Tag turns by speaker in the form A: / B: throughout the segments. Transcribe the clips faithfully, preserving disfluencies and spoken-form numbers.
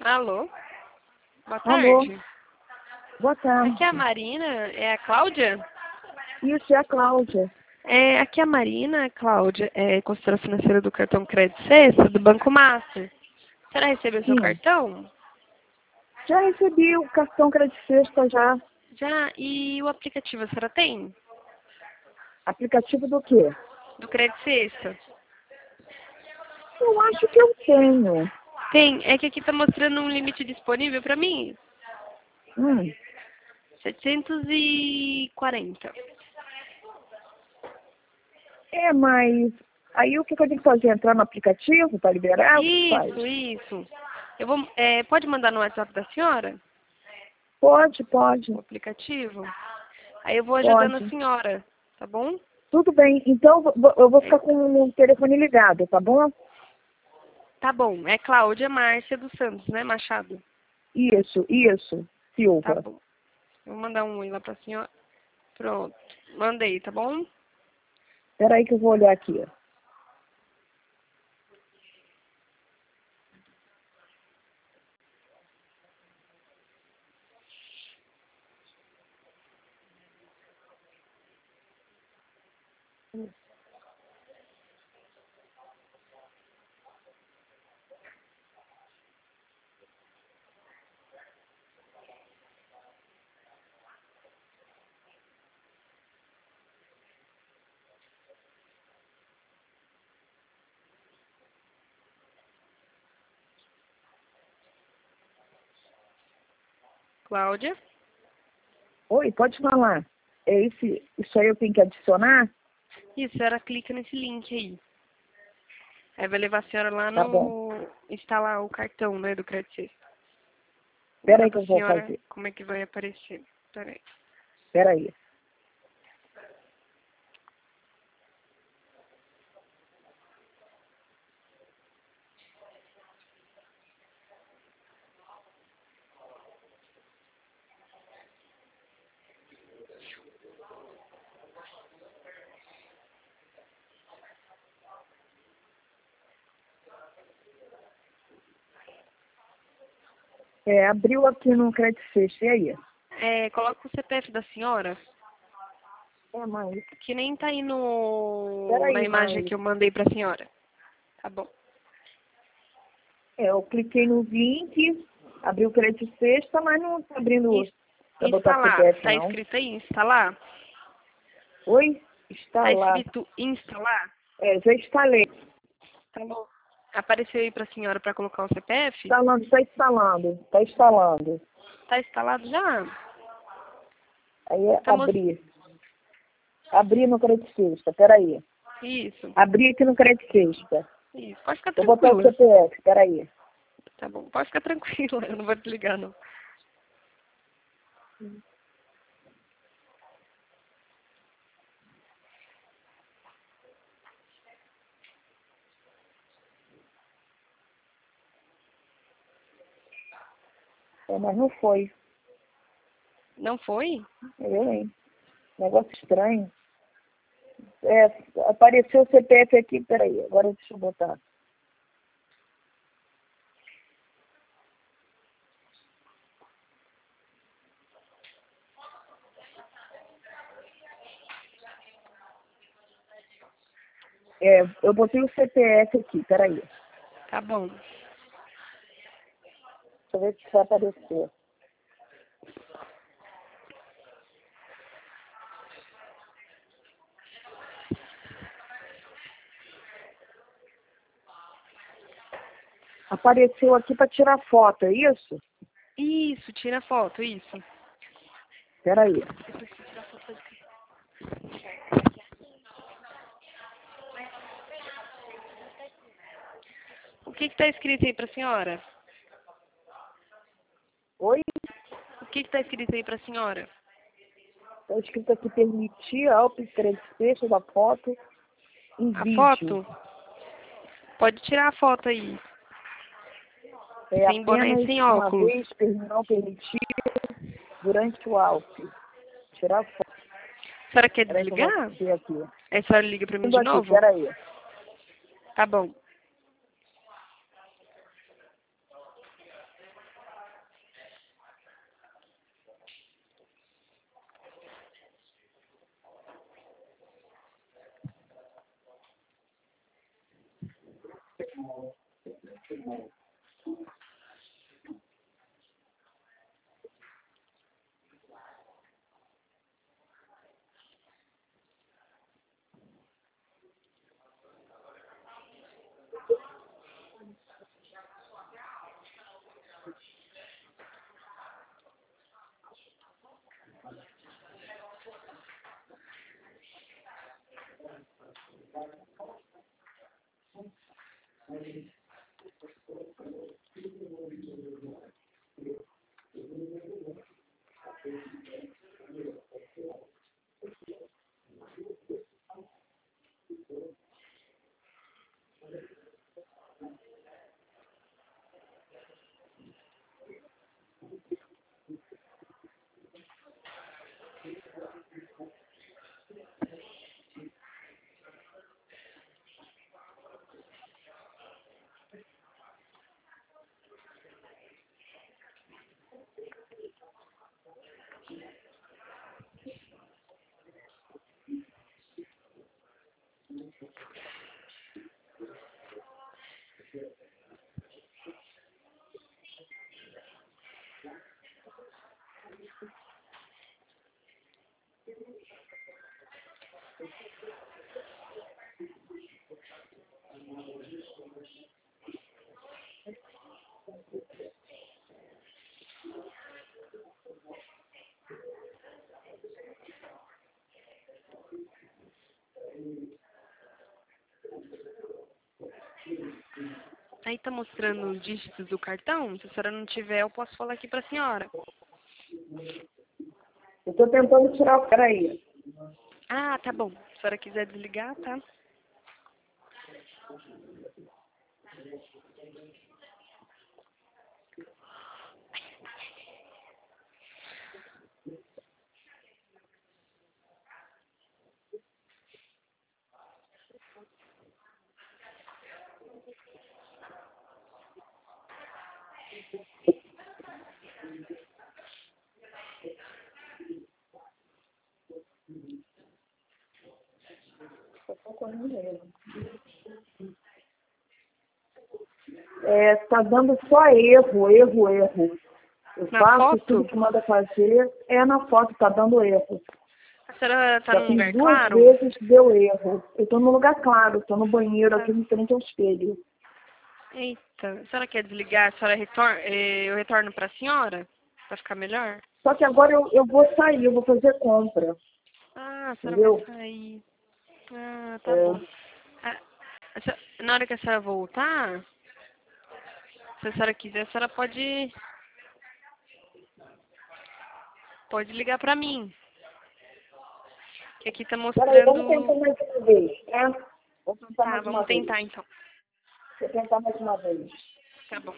A: Alô? Boa
B: Alô?
A: tarde.
B: Boa tarde.
A: Aqui é a Marina, é a Cláudia?
B: Isso, é a Cláudia.
A: É, aqui é a Marina, Cláudia, é consultora financeira do cartão Crédito Sexta, do Banco Master. Você já recebeu seu
B: Sim.
A: cartão?
B: Já recebi o cartão Crédito Sexta já.
A: Já, e o aplicativo a senhora tem?
B: Aplicativo do quê?
A: Do Crédito Sexta?
B: Eu acho que eu tenho.
A: Tem, é que aqui tá mostrando um limite disponível pra mim,
B: Hum.
A: setecentos e quarenta.
B: É, mas aí o que, que eu tenho que fazer? Entrar no aplicativo para liberar? O que faz?
A: Isso, isso. Eu vou, é, pode mandar no WhatsApp da senhora?
B: Pode, pode.
A: O aplicativo? Aí eu vou ajudando a
B: Pode.
A: senhora, tá bom?
B: Tudo bem. Então eu vou- eu vou ficar com o telefone ligado, tá bom?
A: Tá bom, é Cláudia Márcia dos Santos, né, Machado?
B: Isso, isso.
A: Tá
B: Silva.
A: bom. Eu vou mandar um oi lá pra senhora. Pronto, mandei, tá bom?
B: Espera aí que eu vou olhar aqui.
A: Cláudia?
B: Oi, pode falar. É esse, isso aí eu tenho que adicionar?
A: Isso, a senhora clica nesse link aí. Aí vai levar a senhora lá
B: Tá bom.
A: no... instalar o cartão, né, do Crédito Sexta. Vou
B: Espera
A: mandar
B: aí que
A: pra
B: eu vou
A: senhora
B: fazer.
A: como é que vai aparecer. Pera aí.
B: Espera aí. É, abriu aqui no Crédito Sexta, e aí?
A: É, coloca o C P F da senhora,
B: É, mãe.
A: que nem tá aí no... na
B: Peraí,
A: imagem
B: mãe.
A: que eu mandei pra senhora. Tá bom.
B: É, eu cliquei no link, abriu o Crédito Sexta, mas não está abrindo
A: Ins-
B: para botar
A: Instalar.
B: C P F,
A: Tá
B: não.
A: escrito aí, instalar?
B: Oi?
A: Tá
B: Instalar.
A: escrito instalar?
B: É, já instalei.
A: Tá bom. Apareceu aí pra senhora pra colocar o C P F?
B: Instalando, está instalando. Está instalando.
A: Tá instalado já?
B: Aí é
A: Tá most...
B: abrir. Abrir no Crédito Sexta, peraí.
A: Isso,
B: Abrir aqui no Crédito Sexta.
A: isso. Pode ficar
B: Vou botar o
A: tranquila.
B: C P F, peraí.
A: Tá bom, pode ficar tranquila. Eu não vou desligar, não.
B: É, mas não foi.
A: Não foi?
B: Eu, hein? Negócio estranho. É, apareceu o C P F aqui, peraí, agora deixa eu botar. É, eu botei o C P F aqui, peraí. Deixa
A: Tá bom.
B: eu ver se vai aparecer. Apareceu aqui para tirar foto, é isso?
A: Isso, tira a foto, isso.
B: Peraí.
A: O que que tá escrito aí pra senhora?
B: Oi?
A: O que que tá escrito aí pra senhora?
B: Está escrito aqui permitir a autoexpressão da foto em
A: A
B: vídeo.
A: foto? Pode tirar a foto aí.
B: É
A: Sem boné e
B: apenas
A: sem
B: uma
A: óculos.
B: vez per- não permitir durante o alto. Tirar foto.
A: A senhora quer
B: Peraí que eu vou
A: desligar?
B: ver aqui.
A: Aí a senhora liga pra mim
B: Indo
A: de
B: aqui,
A: novo?
B: peraí.
A: Tá bom. Aí tá mostrando os dígitos do cartão? Se a senhora não tiver, eu posso falar aqui pra senhora.
B: Eu tô tentando tirar o cara aí.
A: Ah, tá bom. Se a senhora quiser desligar, tá?
B: É, tá dando só erro, erro, erro. Eu
A: Na
B: faço
A: foto?
B: tudo que manda fazer, é na foto, tá dando erro.
A: A senhora tá
B: Já
A: num
B: fiz
A: lugar
B: duas
A: claro?
B: vezes, deu erro. Eu tô num lugar claro, tô no banheiro,
A: Tá.
B: aqui em frente ao espelho.
A: Eita, a senhora quer desligar? A senhora retorna, eu retorno pra senhora? Pra ficar melhor?
B: Só que agora eu, eu vou sair, eu vou fazer compra.
A: Ah, a senhora
B: Entendeu?
A: vai sair. Ah, tá
B: É.
A: bom. Ah, a senhora- na hora que a senhora voltar, se a senhora quiser, a senhora pode, pode ligar pra mim. Que aqui tá
B: Peraí, vamos tentar
A: mostrando...
B: mais uma vez, tá? Vou tentar
A: Tá,
B: mais uma
A: vamos
B: vez.
A: tentar então.
B: Vou tentar mais uma vez.
A: Tá bom.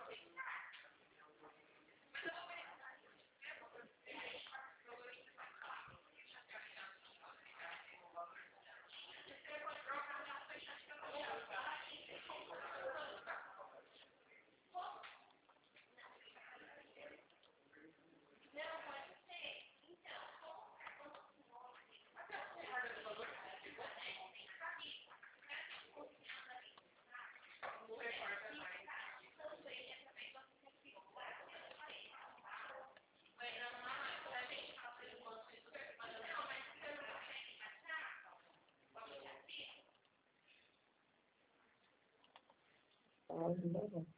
B: Ah, não, não.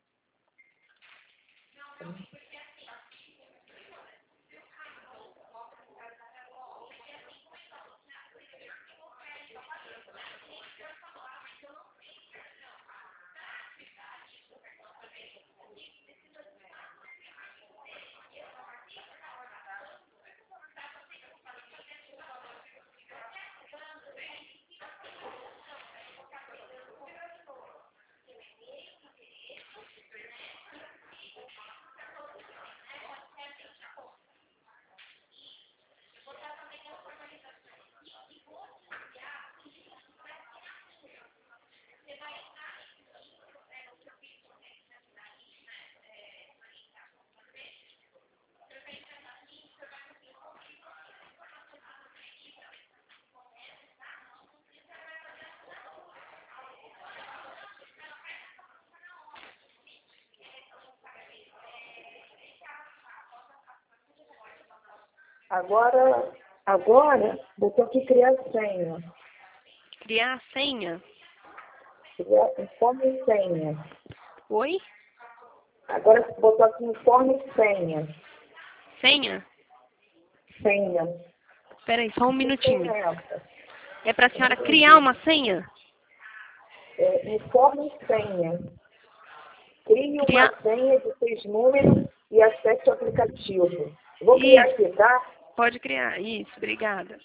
B: Agora, agora, botou aqui criar senha.
A: Criar a senha?
B: Criar, informe senha.
A: Oi?
B: Agora botou aqui informe senha.
A: Senha?
B: Senha.
A: Espera aí, só um minutinho.
B: Que senha é essa?
A: É para a senhora criar uma senha?
B: É, informe senha. Crie
A: Criar...
B: uma senha de seis números e acesse o aplicativo. Vou criar
A: Isso.
B: aqui, tá?
A: Pode criar. Isso, obrigada.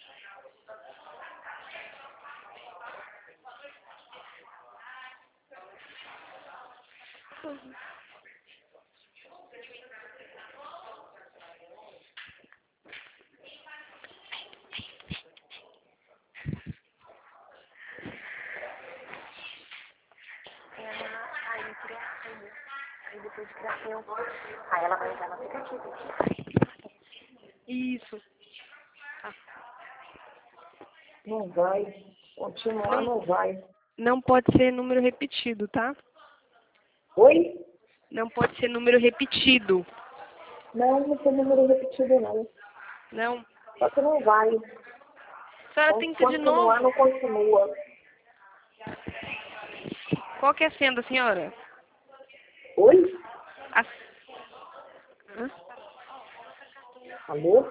A: Aí criar a senha. Aí depois de criar a senha, aí ela vai entrar no aplicativo. Isso. Tá.
B: Não vai. Continuar
A: Não,
B: não vai.
A: não pode ser número repetido, tá?
B: Oi?
A: Não pode ser número repetido.
B: Não, não tem número repetido não.
A: Não.
B: Só que não vai.
A: A senhora tenta de
B: Continuar
A: novo.
B: não continua.
A: Qual que é a senha da senhora?
B: Oi?
A: A... Hã?
B: Alô?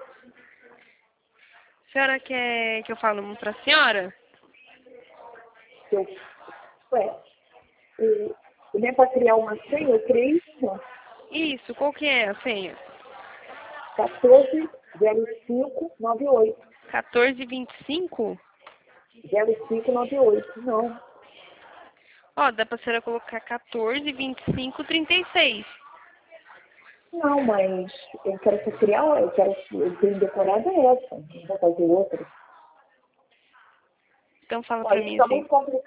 A: A senhora quer que eu fale para a senhora?
B: Eu... Ué, e, e nem para criar uma senha, eu criei isso.
A: Isso, qual que é a senha?
B: quatorze zero cinco nove oito.
A: quatorze vinte e cinco?
B: zero cinco nove oito. Não.
A: Ó, dá pra senhora colocar quatorze vinte e cinco trinta e seis.
B: Não, mas eu quero só criar, eu quero, eu tenho decorada essa. Não vou fazer outra.
A: Então fala
B: Ó,
A: pra
B: isso
A: mim
B: tá
A: assim.
B: muito complicado.